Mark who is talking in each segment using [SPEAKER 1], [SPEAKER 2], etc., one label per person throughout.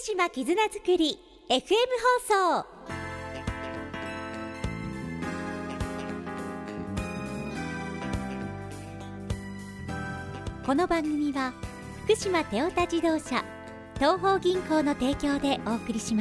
[SPEAKER 1] 島絆づくり FM 放送。この番組は福島テオタ自動車東邦銀行の提供でお送りします。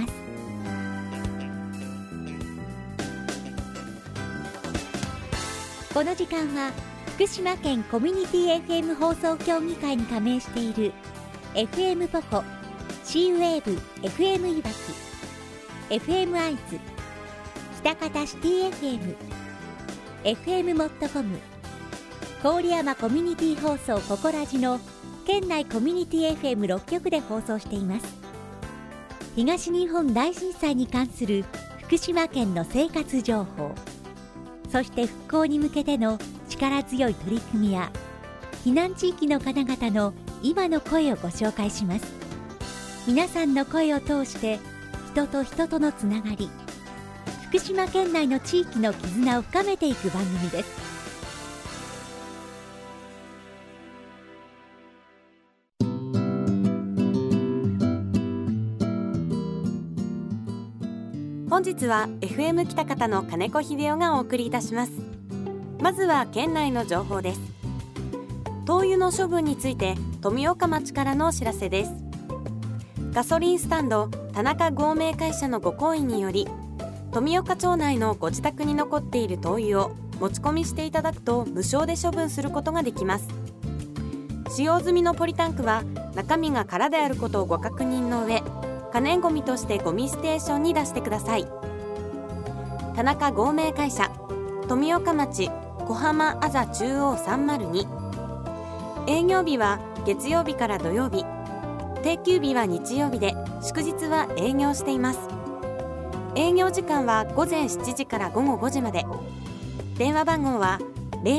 [SPEAKER 1] この時間は福島県コミュニティ FM 放送協議会に加盟している FM ポコ、シーウェーブ FM いわき、 FM アイズ、北方シティ FM、 FM モットコム、郡山コミュニティ放送ココラジの県内コミュニティ FM6 局で放送しています。東日本大震災に関する福島県の生活情報、そして復興に向けての力強い取り組みや避難地域の方々の今の声をご紹介します。皆さんの声を通して人と人とのつながり、福島県内の地域の絆を深めていく番組です。
[SPEAKER 2] 本日は FM 北方の金子秀夫がお送りいたします。まずは県内の情報です。灯油の処分について富岡町からのお知らせです。ガソリンスタンド田中合名会社のご厚意により、富岡町内のご自宅に残っている灯油を持ち込みしていただくと無償で処分することができます。使用済みのポリタンクは中身が空であることをご確認の上、可燃ごみとしてゴミステーションに出してください。田中合名会社、富岡町小浜あざ中央302。営業日は月曜日から土曜日、定休日は日曜日で祝日は営業しています。営業時間は午前7時から午後5時まで。電話番号は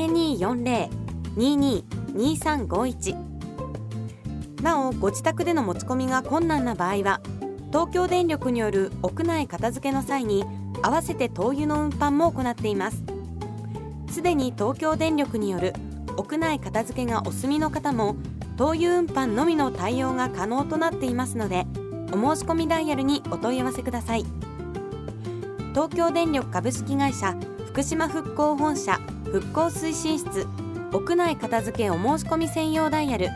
[SPEAKER 2] 0240-222351。 なお、ご自宅での持ち込みが困難な場合は東京電力による屋内片付けの際に合わせて灯油の運搬も行っています。すでに東京電力による屋内片付けがお済みの方も灯油運搬のみの対応が可能となっていますので、お申し込みダイヤルにお問い合わせください。東京電力株式会社福島復興本社復興推進室屋内片付けお申し込み専用ダイヤル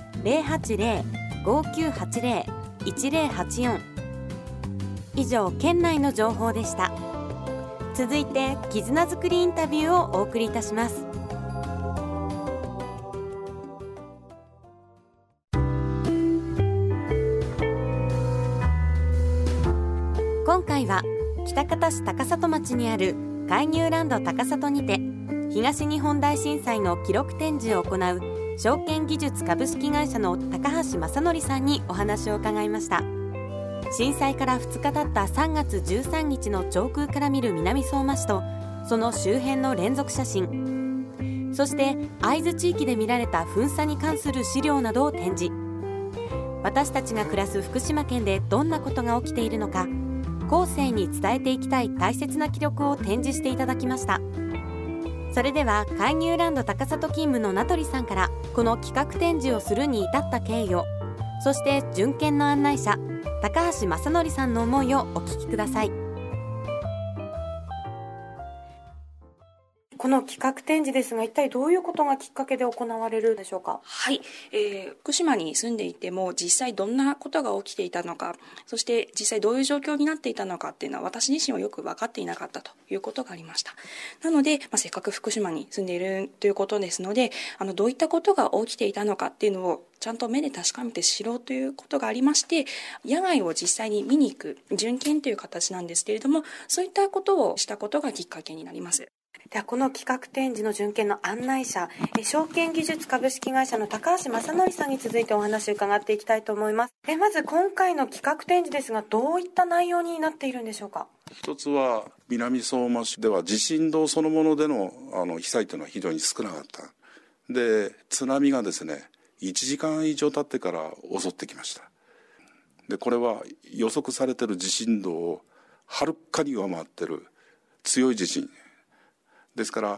[SPEAKER 2] 080-5980-1084。 以上、県内の情報でした。続いて絆づくりインタビューをお送りいたします。今回は喜多方市高里町にある海乳ランド高里にて東日本大震災の記録展示を行う証券技術株式会社の高橋正則さんにお話を伺いました。震災から2日経った3月13日の上空から見る南相馬市とその周辺の連続写真、そして会津地域で見られた噴火に関する資料などを展示。私たちが暮らす福島県でどんなことが起きているのか、後世に伝えていきたい大切な記録を展示していただきました。それでは海乳ランド高里勤務の名取さんからこの企画展示をするに至った経緯を、そして巡検の案内者高橋正則さんの思いをお聞きください。この企画展示ですが、一体どういうことがきっかけで行われるでしょうか？
[SPEAKER 3] はい、福島に住んでいても実際どんなことが起きていたのか、そして実際どういう状況になっていたのかっていうのは私自身はよく分かっていなかったということがありました。なので、せっかく福島に住んでいるということですので、どういったことが起きていたのかっていうのをちゃんと目で確かめて知ろうということがありまして、野外を実際に見に行く巡検という形なんですけれども、そういったことをしたことがきっかけになります。
[SPEAKER 2] ではこの企画展示の巡検の案内者、証券技術株式会社の高橋正則さんに続いてお話を伺っていきたいと思います。まず今回の企画展示ですが、どういった内容になっているんでしょうか？
[SPEAKER 4] 一つは南相馬市では地震動そのものでの被災というのは非常に少なかった。で、津波がですね1時間以上経ってから襲ってきました。で、これは予測されている地震動をはるかに上回っている強い地震ですから、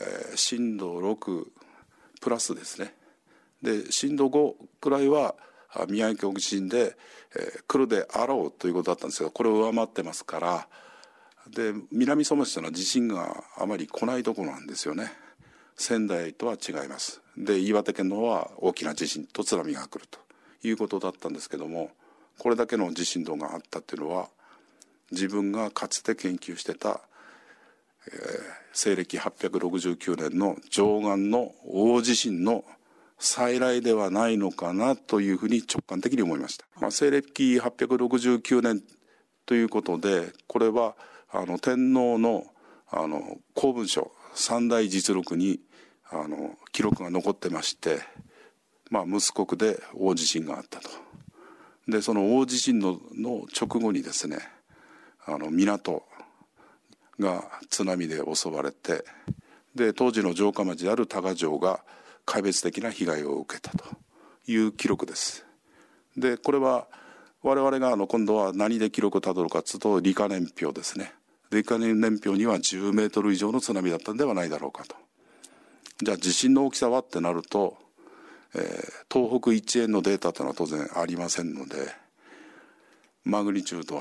[SPEAKER 4] 震度6プラスですね。で、震度5くらいは宮城沖地震で、来るであろうということだったんですけど、これを上回ってますから、で南相馬市というのは地震があまり来ないところなんですよね。仙台とは違います。で岩手県の方は大きな地震と津波が来るということだったんですけども、これだけの地震動があったというのは、自分がかつて研究してた、西暦869年の貞観の大地震の再来ではないのかなというふうに直感的に思いました。西暦869年ということで、これは天皇の公文書三大実録に記録が残ってまして、息国で大地震があったと。でその大地震の直後にですね、港が津波で襲われて、で当時の城下町である多賀城が壊滅的な被害を受けたという記録です。でこれは我々が今度は何で記録をたどるかというと、理科年表ですね。理科年表には10メートル以上の津波だったんではないだろうかと。じゃあ地震の大きさはってなると、東北一円のデータというのは当然ありませんので、マグニチュード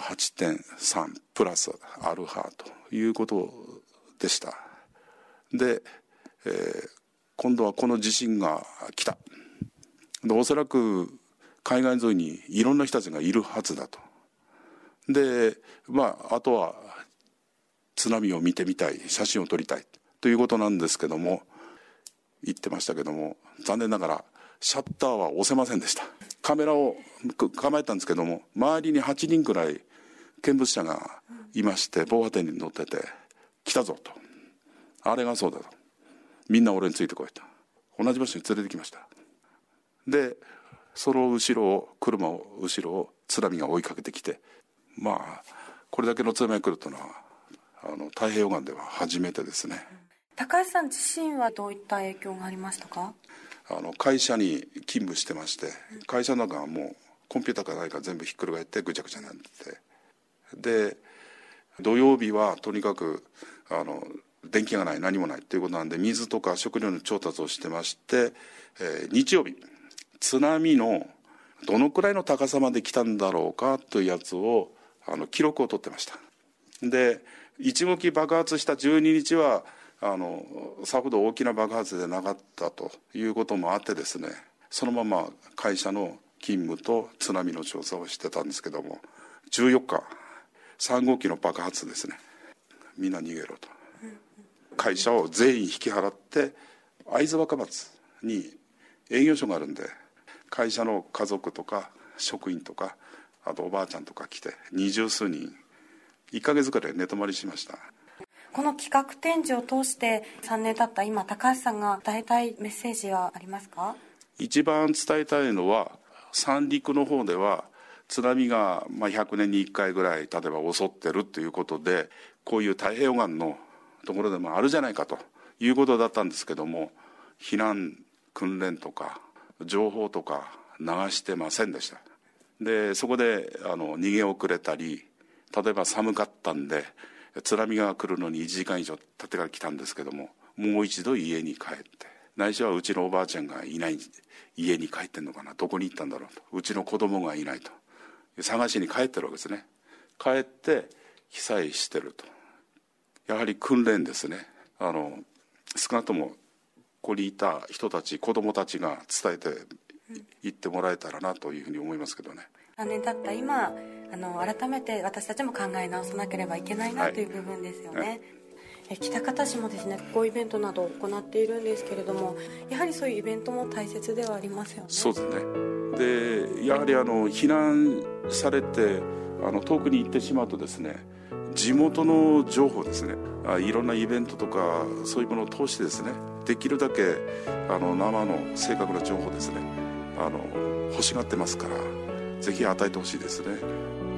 [SPEAKER 4] 8.3 プラスアルファということでした。で、今度はこの地震が来た。でおそらく海岸沿いにいろんな人たちがいるはずだと。であとは津波を見てみたい、写真を撮りたいということなんですけども、言ってましたけども、残念ながらシャッターは押せませんでした。カメラを構えたんですけども、周りに8人くらい見物者がいまして、防波堤に乗ってて、来たぞと、あれがそうだと、みんな俺についてこいと、同じ場所に連れてきました。でその後ろを津波が追いかけてきて、これだけの津波が来るというのは太平洋岸では初めてですね。
[SPEAKER 2] 高橋さん自身はどういった影響がありましたか？
[SPEAKER 4] 会社に勤務してまして、会社の中はもうコンピューターか何か全部ひっくり返ってぐちゃぐちゃになってて、で土曜日はとにかく電気がない、何もないということなんで、水とか食料の調達をしてまして、日曜日津波のどのくらいの高さまで来たんだろうかというやつを記録を取ってました。で1号機爆発した12日はさほど大きな爆発でなかったということもあってですね、そのまま会社の勤務と津波の調査をしてたんですけども、14日3号機の爆発ですね、みんな逃げろと、会社を全員引き払って会津若松に営業所があるんで、会社の家族とか職員とか、あとおばあちゃんとか来て20数人1ヶ月くらい寝泊まりしました。
[SPEAKER 2] この企画展示を通して3年経った今、高橋さんが伝えたいメッセージはありますか？
[SPEAKER 4] 一番伝えたいのは、三陸の方では津波が100年に1回ぐらい例えば襲ってるということで、こういう太平洋岸のところでもあるじゃないかということだったんですけども、避難訓練とか情報とか流してませんでした。でそこで逃げ遅れたり、例えば寒かったんで津波が来るのに1時間以上経ってから来たんですけども、もう一度家に帰って、ないしはうちのおばあちゃんがいない、家に帰ってんのかな、どこに行ったんだろうと、うちの子供がいないと探しに帰ってるわけですね。帰って被災してると。やはり訓練ですね。少なくともここにいた人たち、子供たちが伝えていってもらえたらなというふうに思いますけどね。
[SPEAKER 2] 3年経った今改めて私たちも考え直さなければいけないなという部分ですよね。喜多方市もですね、復興イベントなどを行っているんですけれども、やはりそういうイベントも大切ではありますよね。
[SPEAKER 4] そうですね。でやはり避難されて遠くに行ってしまうとですね、地元の情報ですね、いろんなイベントとかそういうものを通してですね、できるだけ生の正確な情報ですね欲しがってますから、ぜひ与えてほしいですね。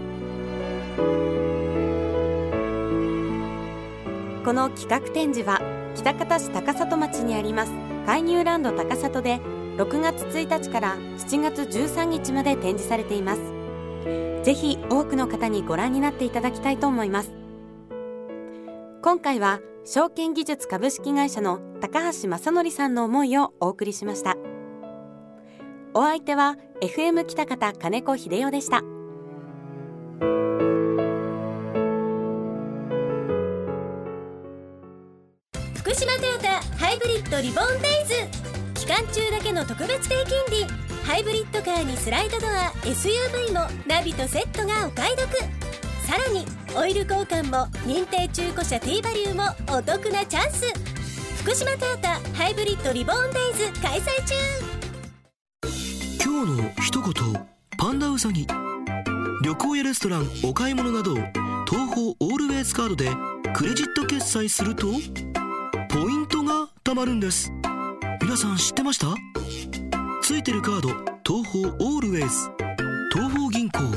[SPEAKER 2] この企画展示は喜多方市高里町にあります海ニューランド高里で6月1日から7月13日まで展示されています。ぜひ多くの方にご覧になっていただきたいと思います。今回は証券技術株式会社の高橋正則さんの思いをお送りしました。 お相手は FM 北方金子秀代でした。
[SPEAKER 5] 福島トヨタハイブリッドリボンデイズ、期間中だけの特別定金利。ハイブリッドカーにスライドドア SUV もナビとセットがお買い得。さらにオイル交換も認定中古車 T バリューもお得なチャンス。福島トヨタハイブリッドリボンデイズ開催中。
[SPEAKER 6] 今日の一言、パンダウサギ。旅行やレストラン、お買い物など東宝オールウェイズカードでクレジット決済するとポイントが貯まるんです。皆さん知ってました？ついてるカード、東宝オールウェイズ、東宝銀行。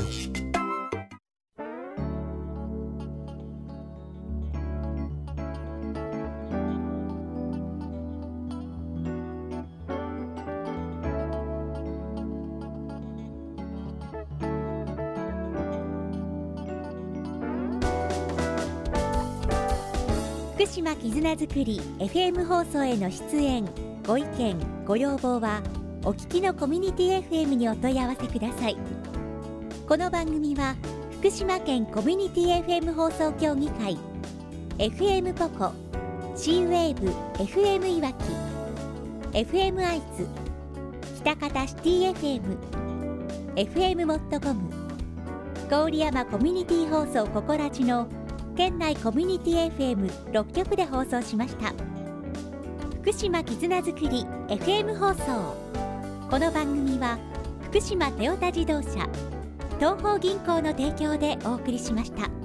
[SPEAKER 1] 福島絆づくり FM 放送への出演、ご意見ご要望はお聞きのコミュニティ FM にお問い合わせください。この番組は福島県コミュニティ FM 放送協議会、 FM ポコ、 C-WAVE FM いわき、 FM 愛知、北方シティ FM、 FM モットコム、郡山コミュニティ放送ココラジの県内コミュニティ FM6 局で放送しました。福島絆づくり FM 放送。この番組は福島トヨタ自動車、東邦銀行の提供でお送りしました。